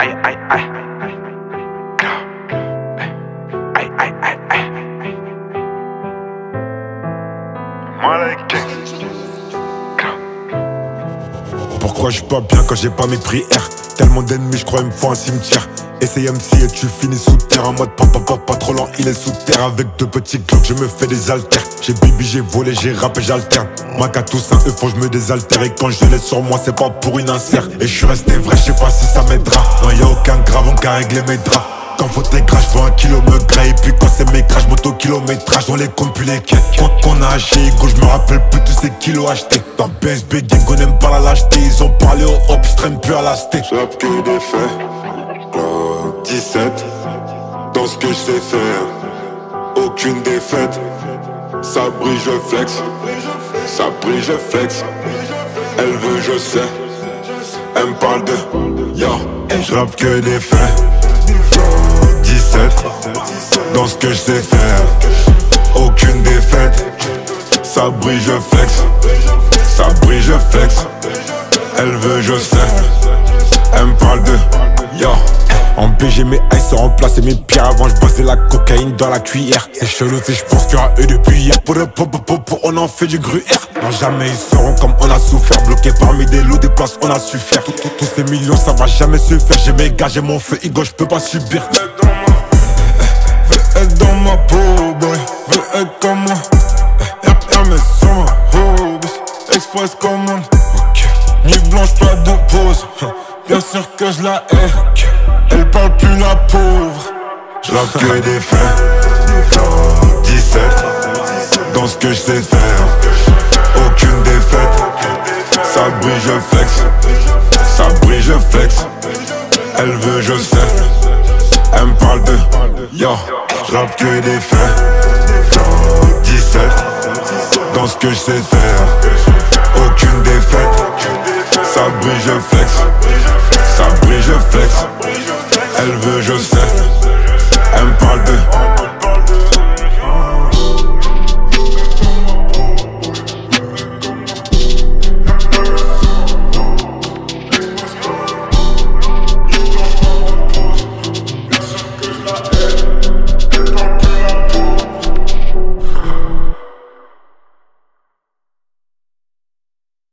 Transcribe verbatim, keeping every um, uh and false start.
aïe, aïe, aïe. Aïe, aïe, aïe, aïe. Moi, la gang. Pourquoi je suis pas bien quand j'ai pas mes prières? Tellement d'ennemis, je crois il me faut un cimetière. Essaye M C et tu finis sous terre. En mode papa, papa, pas trop lent, il est sous terre. Avec deux petits glocks, je me fais des haltères. J'ai bibi, j'ai volé, j'ai rappé, j'alterne. Mac à tous un eux, faut que je me désaltère. Et quand je l'ai sur moi, c'est pas pour une insert. Et je suis resté vrai, je sais pas si ça m'aidera. Non, y'a aucun grave, on qu'à régler mes draps. Quand faut tes crash, je vois un kilo me gras. Et puis quand c'est mes crash, moto kilométrage, on les compte plus les quêtes. Quand qu'on a haché, go, je me rappelle plus tous ces kilos achetés. Dans B S B gang, on aime pas la lâcheté. Ils ont parlé au hop, je traîne plus à la sté. J'rappe que des faits, euh, dix-sept. Dans ce que je sais faire, aucune défaite. Ça brille, je flex. Ça brille, je flex. Elle veut, je sais. Elle me parle de yo. J'rappe que des faits. dix-sept. Dans ce que je sais faire, aucune défaite. Ça brille, je flex. Ça brille, je flex. Elle veut, je sais. Elle me parle de yo. En B G mes ice ont remplacé mes pierres. Avant je bossais la cocaïne dans la cuillère. C'est chelou si je pense qu'il y aura eux depuis hier. Pour le pop pop pop on en fait du gruyère. Non jamais ils seront comme on a souffert. Bloqué parmi des lots, des places on a su faire. Tout, tout, tous ces millions ça va jamais se faire. J'ai mes gars, j'ai mon feu, Igo je peux pas subir. Veux être dans ma peau boy, veux être comme moi. Hermès sur ma hobby, express commande. Nuit blanche pas de pause, bien sûr que je la hais. Elle parle plus la pauvre. J'rappe que des faits. dix-sept. Dans ce que je sais faire, aucune défaite. Ça brille, je flex. Ça brille, je flex. Elle veut, je sais. Elle me parle de yo. J'rappe que des faits. dix-sept. Dans ce que je sais faire, aucune défaite. Ça brille, je flex. Ça brille, je flex. Elle veut, je sais. Elle me parle de